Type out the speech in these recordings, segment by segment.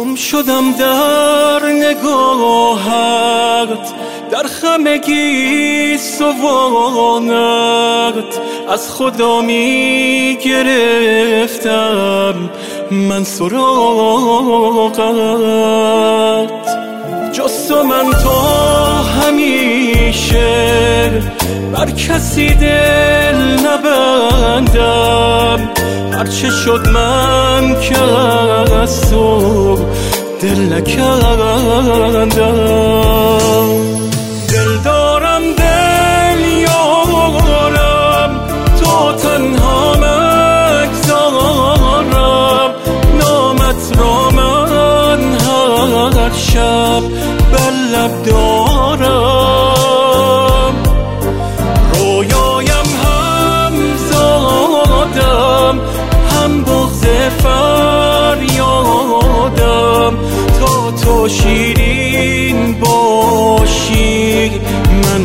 گم شدم در نگاهت، در خمگی سوانت، از خدا می گرفتم من سراغت. جز تو من تا همیشه بر کسی دل نبندم، هرچه شد من که از تو دل نکندم. دل دارم دل یارم، تو تنها مگذارم، نامت را من هر شب بر لب دارم. رویایم هم زادم، هم بغض فریادم، تا تو شیرین باشی من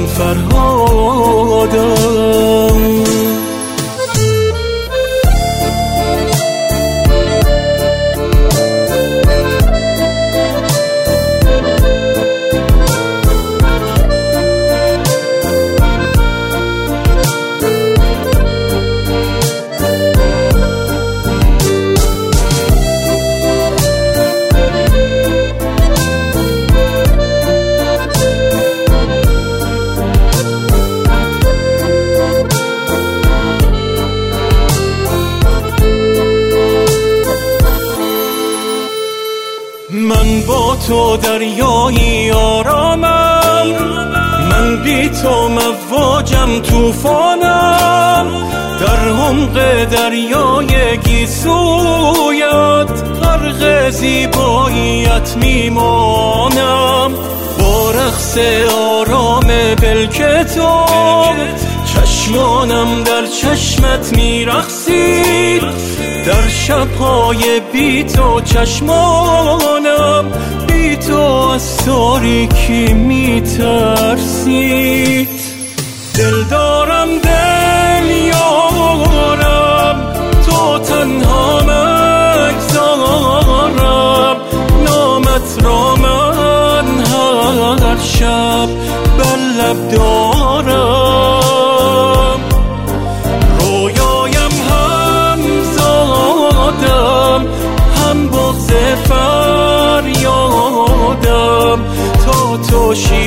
فرهادم. من با تو دریایی آرامم، من بی تو مواجم طوفانم، در عمق دریای گیسویت غرق زیباییت میمانم. با رقص آرام ملک تو چشمانم در چشمت میرقصید، در شبهای بی تو چشمانم بی تو از تاریکی میترسید. دل دارم دل یارم، تو تنها مگذارم، نامت را من هر شب بر لب دارم. رویایم هم زادم، هم بغض فریادم، تا تو